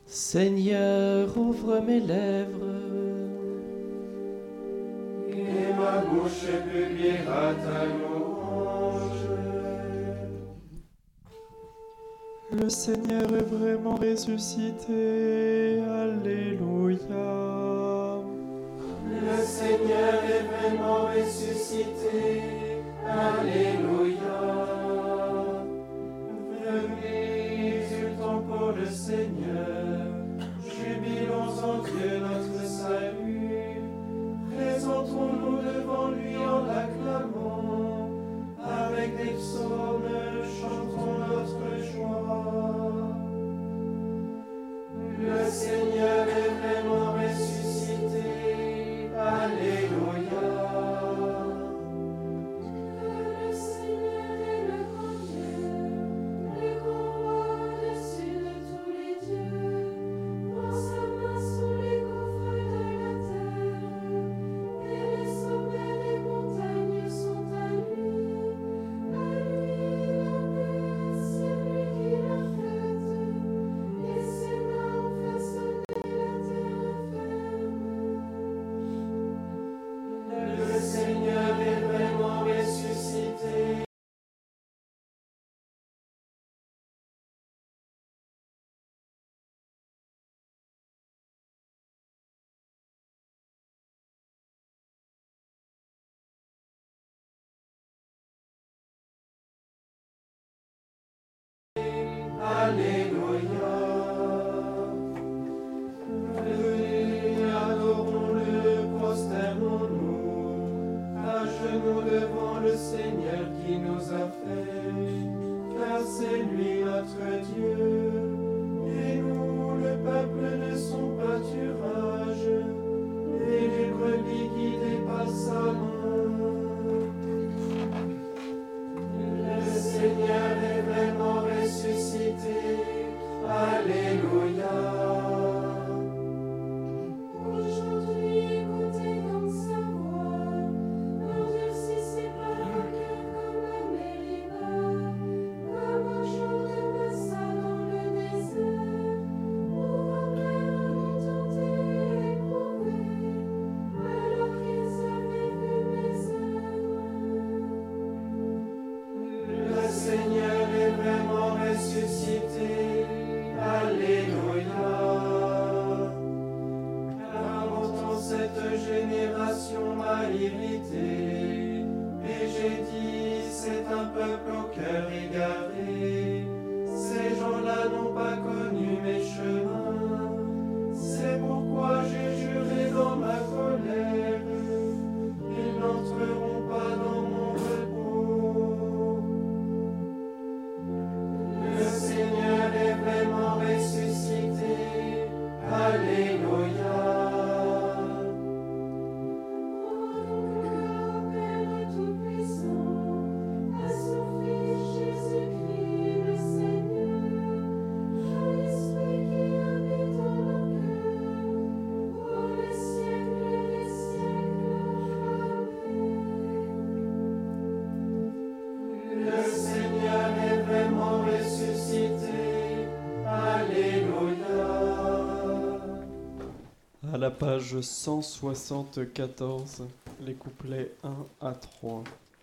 Seigneur, ouvre mes lèvres, et ma bouche publiera ta louange. Le Seigneur est vraiment ressuscité. Alléluia. Le Seigneur est vraiment ressuscité. Alléluia. Venez, exultons pour le Seigneur. Jubilons en Dieu notre salut. Présentons-nous devant lui en l'acclamant. Avec des psaumes, chantons notre joie. Le Seigneur est vraiment ressuscité. Alléluia. Le Seigneur est le grand Dieu, le grand roi au-dessus de tous les dieux. Prend sa main sous les gouffres de la terre, et les sommets des montagnes sont à lui. À lui la paix, c'est lui qui la faite, et ses mains ont façonné la terre ferme. Le Seigneur est vraiment ressuscité. Alléluia. Venez, adorons-le, prosternons-nous, à genoux devant le Seigneur qui nous a fait, car c'est lui notre Dieu, et nous le peuple de son pâturage, et les brebis guidées par sa main. Le Seigneur est vraiment ressuscité. Alléluia. Aujourd'hui, écoutez donc sa voix, endurcissez pas vos cœurs comme à Mériba, comme au jour de Massa dans le désert, où vos pères m'ont tenté et éprouvé, alors qu'ils avaient vu mes œuvres. Le Seigneur est vraiment ressuscité. Alléluia. Car longtemps cette génération m'a irrité, et j'ai dit, c'est un peuple au cœur égaré. Ces gens-là n'ont pas connu mes chemins. C'est pourquoi j'ai juré dans ma colère, ils n'entreront pas dans mon repos. Le Seigneur est vraiment ressuscité. Alléluia. Ô Père Tout-Puissant, à son Fils Jésus-Christ le Seigneur, à l'Esprit qui habite en nos cœurs, pour les siècles des siècles. Amen. Le Seigneur est vraiment ressuscité. Alléluia. À la page 174, les couplets 1 à 3.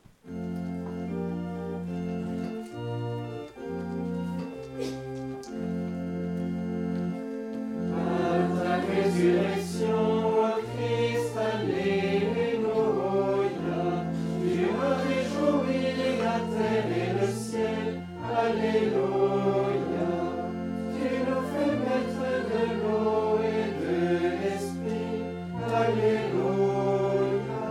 À ta résurrection, ô Christ, Alléluia. Tu me réjouis la terre et le ciel. Alléluia. Tu nous fais maître de l'eau et de l'esprit. Alléluia.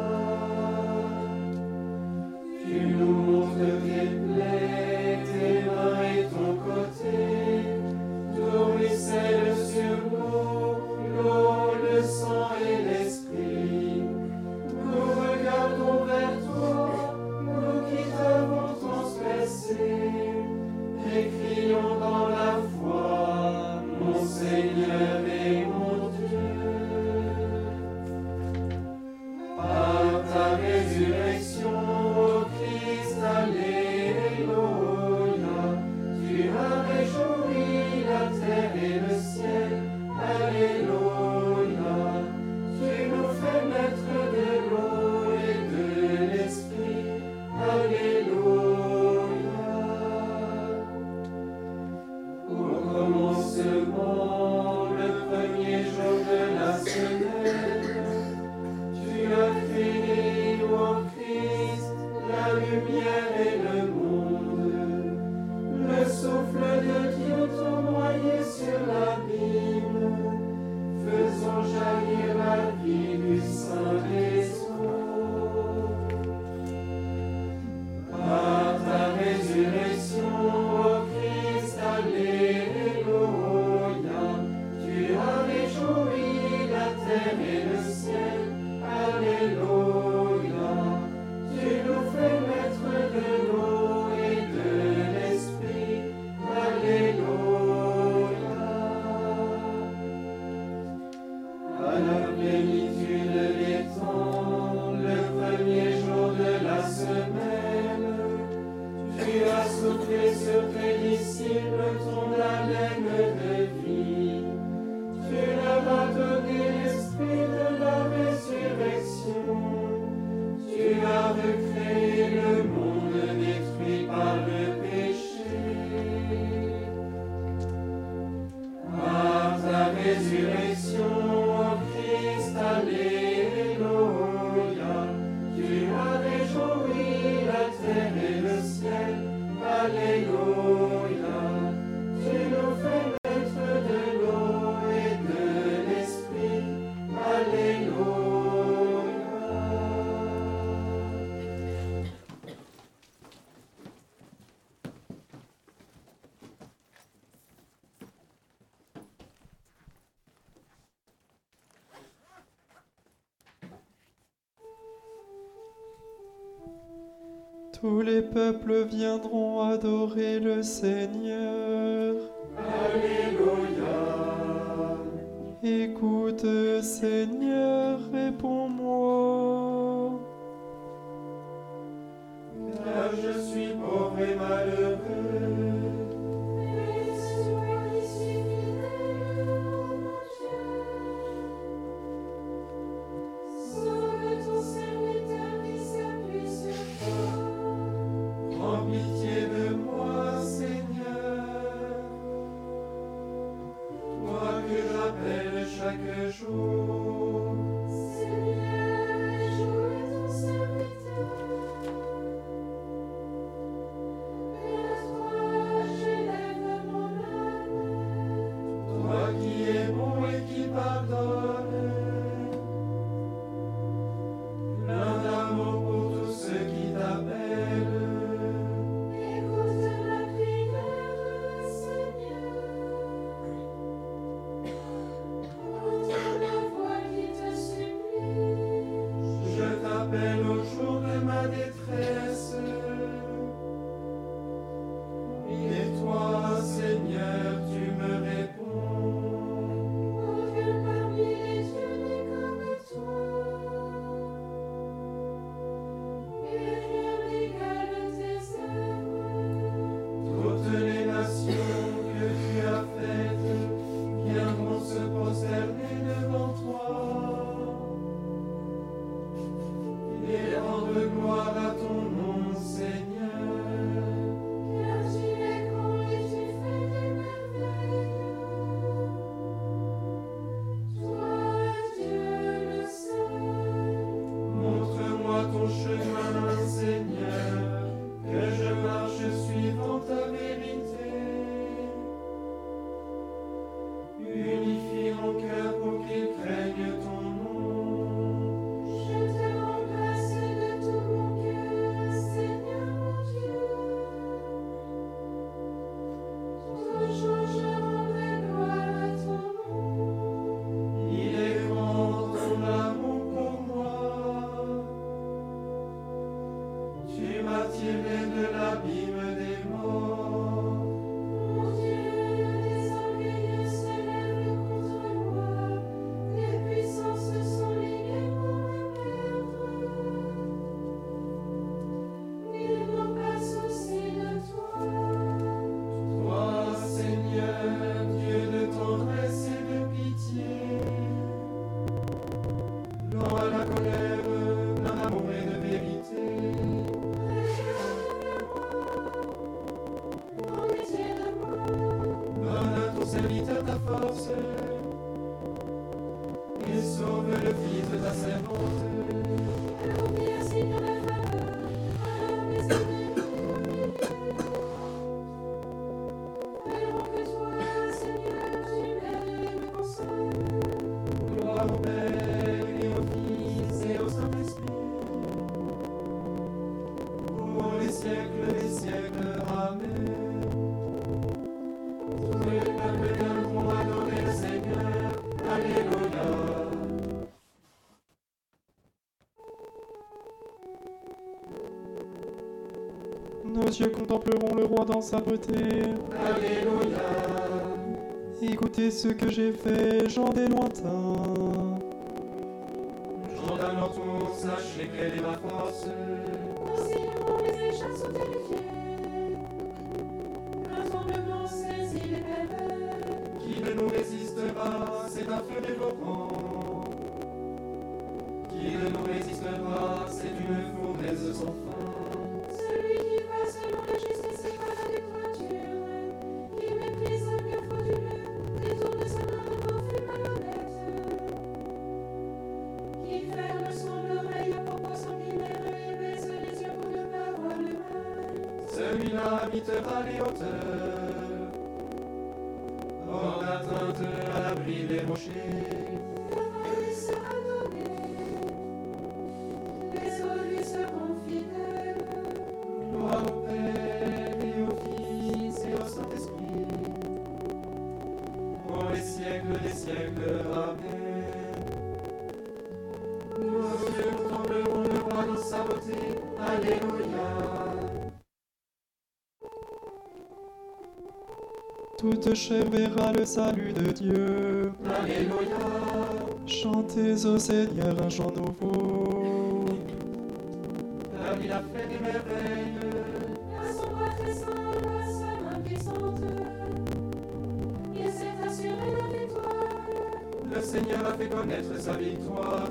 Tu nous montres tes plaies, tes mains et ton côté. D'où ruisselle sur nous l'eau, le sang et l'esprit. Nous regardons vers toi, nous qui t'avons transgressé, et crions dans la foi, mon Seigneur et mon Dieu. terre et le ciel. Alléluia. Tu nous fais maître de l'eau et de l'esprit. Alléluia. À la plénitude des temps, le premier jour de la semaine, tu as soufflé sur tes disciples ton haleine de vie. Tu leur as donné l'esprit de la résurrection. Tu as recréé le monde détruit par le péché. Par ta résurrection, ô Christ, alléluia. Tu as réjoui la terre et le ciel. Alléluia. Tu nous fais maître de l'eau et de l'esprit. Alléluia. Tous les peuples viendront adorer le Seigneur. Alléluia. Écoute, Seigneur, réponds-moi. Car je suis pauvre et malheureux. Mais sois ici fidèle, ô mon Dieu. Sauve ton serviteur qui s'appuie sur toi. Prends pitié de moi, Seigneur. Toi que j'appelle chaque jour. Seigneur, réjouis ton serviteur. Vers toi, j'élève mon âme. Toi qui es bon et qui pardonne. Plein d'amour pour tous ceux qui t'appellent. Écoute ma prière, Seigneur. Entends ma voix qui te supplie. Je t'appelle au jour de ma détresse. Et toi, Seigneur, tu me réponds. Aucun parmi les dieux n'est comme toi. Et rien n'égale tes œuvres. Toutes les nations que tu as faites viendront se prosterner devant toi et rendre gloire à ton nom, Seigneur. Car tu es grand et tu fais des merveilles. Toi, Dieu le seul. Montre-moi ton chemin, Seigneur, que je marche suivant ta vérité. Unifie mon cœur pour qu'il craigne ton nom. Je te rends grâce de tout mon cœur, Seigneur mon Dieu. Toujours je rendrai gloire à ton nom. Il est grand ton amour pour moi. Tu m'as tiré de l'abîme des morts. Mon Dieu, les orgueilleux se lèvent contre moi. Les puissants se sont ligués pour me perdre. Ils n'ont pas souci de toi. Toi, Seigneur, Dieu de tendresse et de pitié, lent à la colère, plein d'amour et de vérité. Prends pitié de moi. Donne à ton serviteur ta force et sauve le fils de ta servante. Alors viens, Seigneur, la faveur. Alors mes ennemis verront que toi, Seigneur, tu m'aides et me consoles. Gloire au Père et au Fils et au Saint-Esprit, pour les siècles des siècles. Amen. Tous les peuples viendront adorer le Seigneur. Alléluia. Nos yeux contempleront le roi dans sa beauté. Alléluia. Écoutez ce que j'ai fait, gens des lointains. Gens d'un leur tour, sachez quelle est ma force. Aussitôt les échasses sont terrifiés. Un tremblement saisit les pervers. Qui ne nous résistera, c'est un feu développant. Qui ne nous résistera, c'est une fournaise sans fin. Celui qui va selon la justice et pas la décroiture, qui méprise un cœur frauduleux, détourne sa main de profil malhonnête, qui ferme son oreille aux propos sanguinaires et baisse les yeux pour ne pas voir le mal. Celui-là habitera les hauteurs, hors d'atteinte à l'abri des rochers. La main lui sera donnée, les eaux lui seront fidèles. Gloire au Père et au Fils et au Saint-Esprit, pour les siècles des siècles. Amen. Nos yeux contempleront le roi dans sa beauté. Alléluia. Toute chair verra le salut de Dieu. Alléluia. Chantez au Seigneur un chant nouveau. Car il a fait des merveilles. À son bras très saint, à sa main puissante, il s'est assuré la victoire. Le Seigneur a fait connaître sa victoire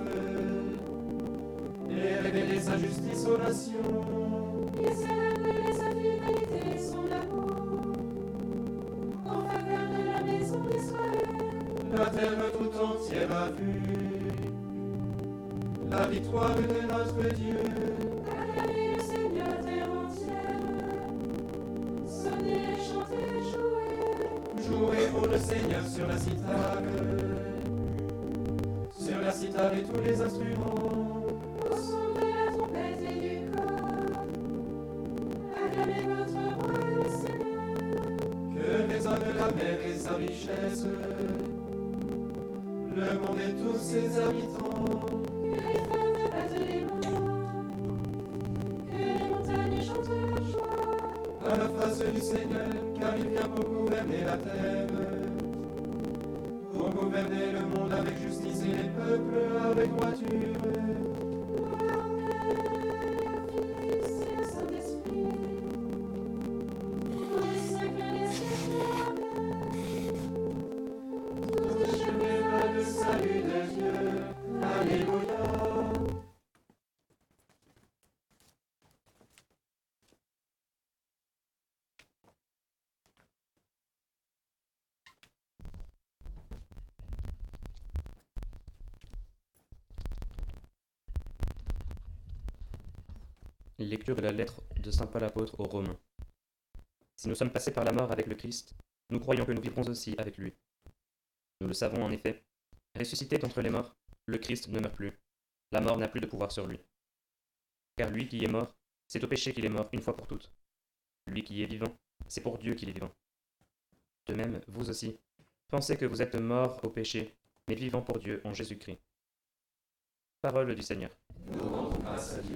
et révélé sa justice aux nations. Il s'est révélé sa fidélité et son amour en faveur de la maison d'Israël. La terre tout entière a vu la victoire de notre Dieu. Acclamez le Seigneur, terre entière. Sonnez, chantez, jouez. Jouez pour le Seigneur sur la cithare et tous les instruments. Au son de la trompette et du corps, acclamez votre roi et le Seigneur. Que résonne la mer et sa richesse, le monde et tous ses habitants. Que les fleuves battent les mains, que les montagnes chantent leur joie. À la face du Seigneur, car il vient pour gouverner la terre, pour gouverner le monde avec justice et les peuples avec droiture. Gloire au Père, au Fils et au Saint-Esprit, pour les siècles des siècles. Amen. Tout achèvera le salut de Dieu. Alléluia. Lecture de la lettre de saint Paul apôtre aux Romains. Si nous sommes passés par la mort avec le Christ, nous croyons que nous vivrons aussi avec lui. Nous le savons en effet, ressuscité d'entre les morts, le Christ ne meurt plus, la mort n'a plus de pouvoir sur lui. Car lui qui est mort, c'est au péché qu'il est mort une fois pour toutes. Lui qui est vivant, c'est pour Dieu qu'il est vivant. De même, vous aussi, pensez que vous êtes morts au péché, mais vivants pour Dieu en Jésus-Christ. Parole du Seigneur. Nous rendons grâce à Dieu.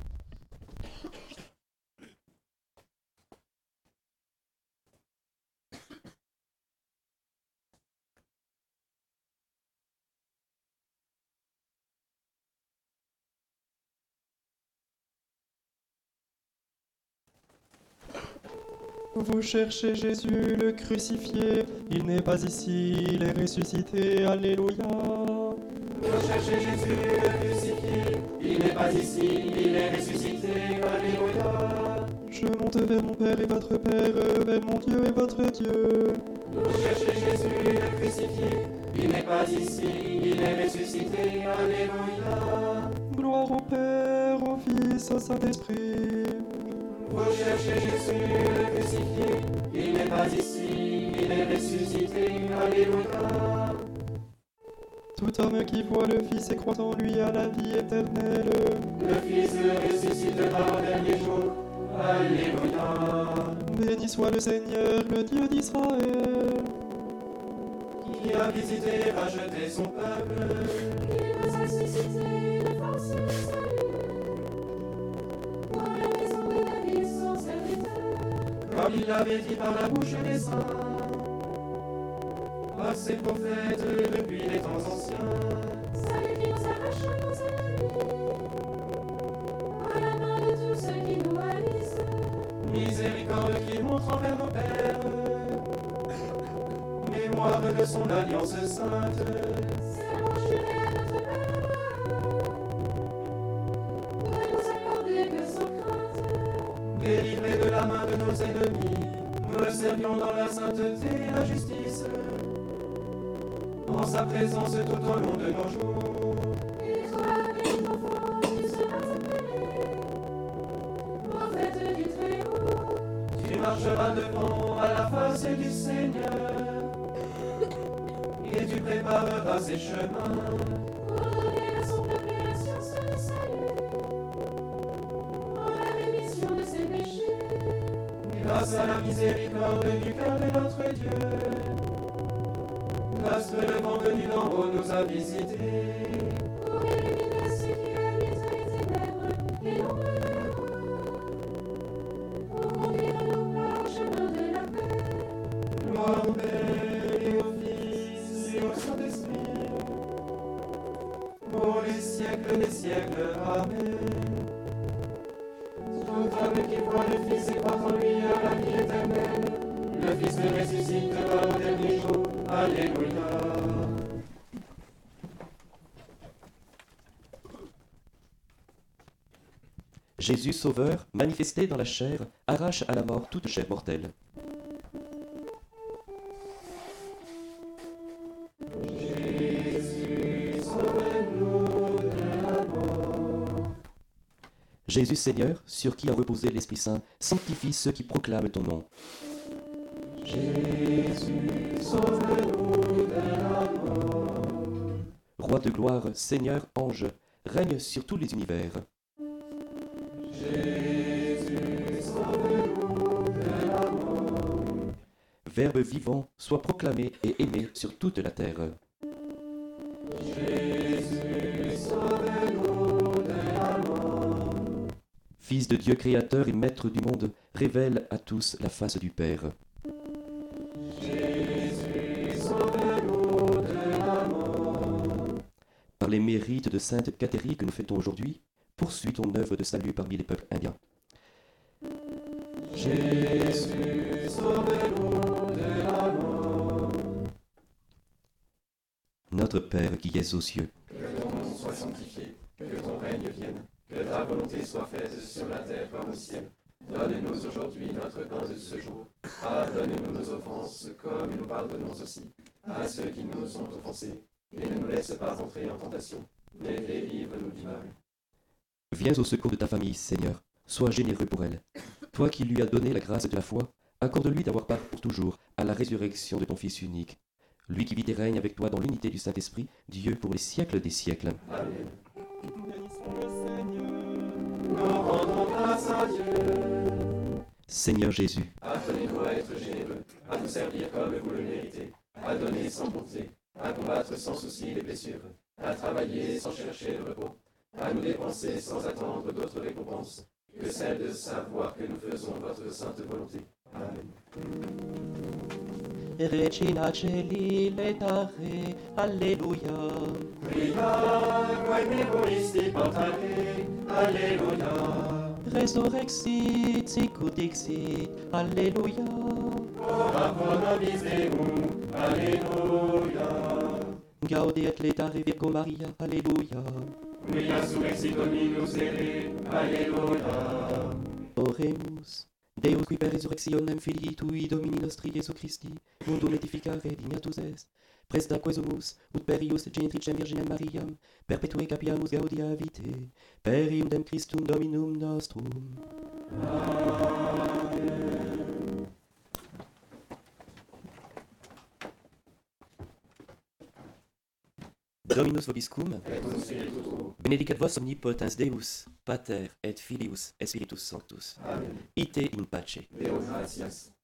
Vous cherchez Jésus le crucifié, il n'est pas ici, il est ressuscité, alléluia. Vous cherchez Jésus le crucifié, il n'est pas ici, il est ressuscité, alléluia. Je monte vers mon Père et votre Père, vers mon Dieu et votre Dieu. Vous cherchez Jésus le crucifié, il n'est pas ici, il est ressuscité, alléluia. Gloire au Père, au Fils, au Saint-Esprit. Vous cherchez Jésus le crucifié, il n'est pas ici, il est ressuscité, alléluia. Tout homme qui voit le Fils et croit en lui a la vie éternelle. Le Fils ressuscitera au dernier jour, alléluia. Béni soit le Seigneur, le Dieu d'Israël. Qui a visité et racheté son peuple. Il nous a suscité une force de salut. Dans la maison de David, son serviteur. comme il l'avait dit par la bouche des saints, par ses prophètes depuis les temps anciens. Salut qui nous arrache à nos ennemis, à la main de tous ceux qui nous haïssent. Miséricorde qu'il montre envers nos pères, mémoire de son alliance sainte. Serment juré à notre Père, de nous accorder que sans crainte, Délivrés de la main de nos ennemis, nous le servions dans la sainteté et la justice, en sa présence tout au long de nos jours. et toi, avec ton enfant, tu seras appelé prophète du Très-Haut. Tu marcheras devant à la face du Seigneur, et tu prépareras ses chemins. Pour donner à son peuple la science du salut, pour la rémission de ses péchés, Grâce à la miséricorde du cœur de notre Dieu, grâce que le vent venu d'en haut nous a visités. pour illuminer ceux qui habitent les ténèbres et l'ombre de la mort, pour conduire nos pas au chemin de la paix. Gloire au Père et au Fils et au Saint-Esprit, pour les siècles des siècles. Amen. Tout homme qui voit le Fils et croit en lui a la vie éternelle. Le Fils le ressuscitera au dernier jour. Alléluia. Jésus Sauveur, manifesté dans la chair, arrache à la mort toute chair mortelle. Jésus, sauve-nous de la mort. Jésus Seigneur, sur qui a reposé l'Esprit Saint, sanctifie ceux qui proclament ton nom. Jésus, sauve-nous de la mort. Roi de gloire, Seigneur, ange, règne sur tous les univers. Jésus, sauve-nous de la mort. Verbe vivant, sois proclamé et aimé sur toute la terre. Jésus, sauve-nous de la mort. Fils de Dieu créateur et maître du monde, révèle à tous la face du Père. Jésus, sauve-nous de la mort. Par les mérites de Sainte Cathérie que nous fêtons aujourd'hui, poursuis ton œuvre de salut parmi les peuples indiens. Jésus, sauve-nous de la mort. Notre Père qui es aux cieux, Que ton nom soit sanctifié, que ton règne vienne, que ta volonté soit faite sur la terre comme au ciel. Donne-nous aujourd'hui notre pain de ce jour. Pardonne-nous nos offenses, comme nous pardonnons aussi à ceux qui nous ont offensés. Et ne nous laisse pas entrer en tentation, mais délivre-nous du mal. viens au secours de ta famille, Seigneur. Sois généreux pour elle. Toi qui lui as donné la grâce de la foi, accorde-lui d'avoir part pour toujours à la résurrection de ton Fils unique. Lui qui vit et règne avec toi dans l'unité du Saint-Esprit, Dieu pour les siècles des siècles. Amen. Bénissons le Seigneur. Nous rendons grâce à Dieu. Seigneur Jésus, Apprenez-nous à être généreux, à vous servir comme vous le méritez, à donner sans compter, à combattre sans souci les blessures, à travailler sans chercher le repos, à nous dépenser sans attendre d'autres récompenses que celle de savoir que nous faisons votre sainte volonté. Amen. Regina Celi letare, Alleluia. Pria, quae egoisti portare, Alleluia. Resurrexit, sicut dixit, Alleluia. Ora pro nobis Deum, Alleluia. Gaudiet letare Virgo Maria, Alleluia. Quia surrexit Dominus ere, Alleluia. Oremus. Deus qui per resurrectionem Filii Tui Domini nostri Iesu Christi, mundum edificare dignatus est, prestaque sumus, ut perius genitricem Virginem Mariam, perpetue capiamus gaudia vitae, per iudem Christum Dominum nostrum. Dominus vobiscum, Et cum spiritu tuo. benedicat vos omnipotens Deus, Pater et Filius et Spiritus Sanctus. Amen. Ite in pace. Deo gratias.